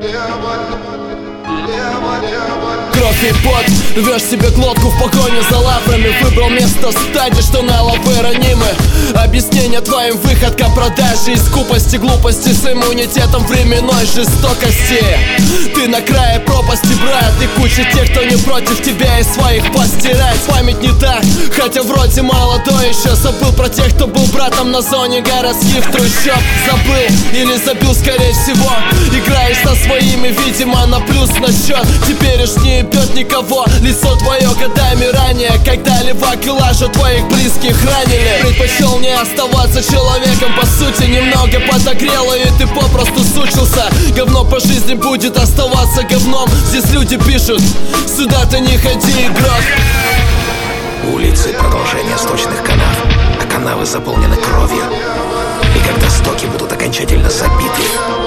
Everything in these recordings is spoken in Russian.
Кровь и пот, рвешь себе глотку в погоне за лаврами. Выбрал место в стаде, что на лавы ранимы. Объяснение твоим выходкам, продажи и скупости, глупости с иммунитетом временной жестокости. Ты на крае пропасти, брат, и куча тех, кто не против тебя и своих постирать. Память не та, хотя вроде молодой еще. Забыл про тех, кто был братом на зоне городских трущоб. Забыл или забил, скорее всего. Играешь со своими, видимо, на плюс на счет. Теперь уж не ебет никого лицо твое годами ранее, когда левак и лажа твоих близких ранили. Предпочел не оставаться человеком, по сути немного подогрело, и ты попросту сучился. Говно по жизни будет оставаться говном. Здесь люди пишут: сюда ты не ходи, игрок. Улицы — продолжение сточных канав, а канавы заполнены кровью. И когда стоки будут окончательно забиты,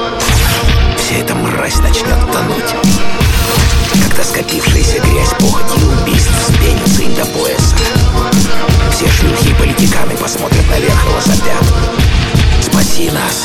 вся эта мразь начнет тонуть. Когда скопившаяся грязь, похоть и убийств вспенится им до пояса, все шлюхи и политиканы посмотрят наверх и возопят: спаси нас.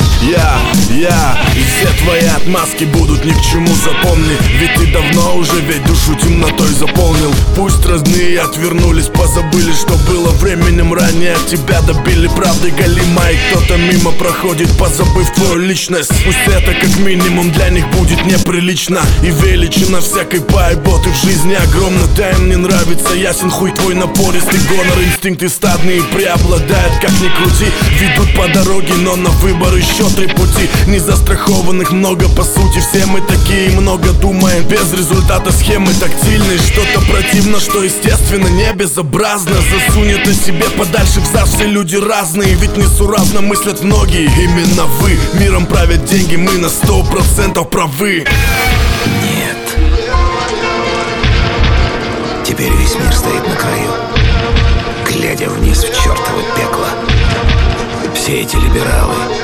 И все твои отмазки будут ни к чему, запомни. Ведь ты давно уже ведь душу темнотой заполнил. Пусть родные отвернулись, позабыли, что было временем ранее. Тебя добили правдой галима, и кто-то мимо проходит, позабыв твою личность. Пусть это как минимум для них будет неприлично. И величина всякой пайботы в жизни огромна. Да, им не нравится ясен хуй твой напористый гонор. Инстинкты стадные преобладают, как ни крути. Ведут по дороге, но на выбор еще 3 пути. Незастрахованных много по сути. Все мы такие, много думаем, без результата схемы тактильные. Что-то противно, что естественно, не безобразно. Засунь это себе подальше в зад, все люди разные. Ведь несуразно мыслят многие. Именно вы, миром правят деньги, мы на 100% правы. Нет. Теперь весь мир стоит на краю, глядя вниз в чертово пекло. Все эти либералы,